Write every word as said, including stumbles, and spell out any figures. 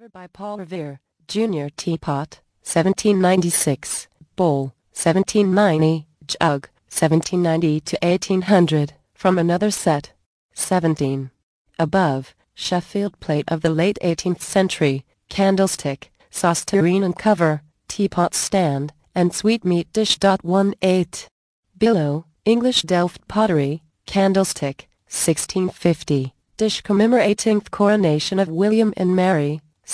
Discovered by Paul Revere, Junior Teapot, seventeen ninety-six. Bowl, seventeen ninety. Jug, seventeen ninety to eighteen hundred. From another set. seventeen. Above, Sheffield plate of the late eighteenth century, candlestick, sauce tureen and cover, teapot stand, and sweetmeat dish. eighteen. Below, English Delft pottery, candlestick, sixteen fifty, dish commemorating the coronation of William and Mary,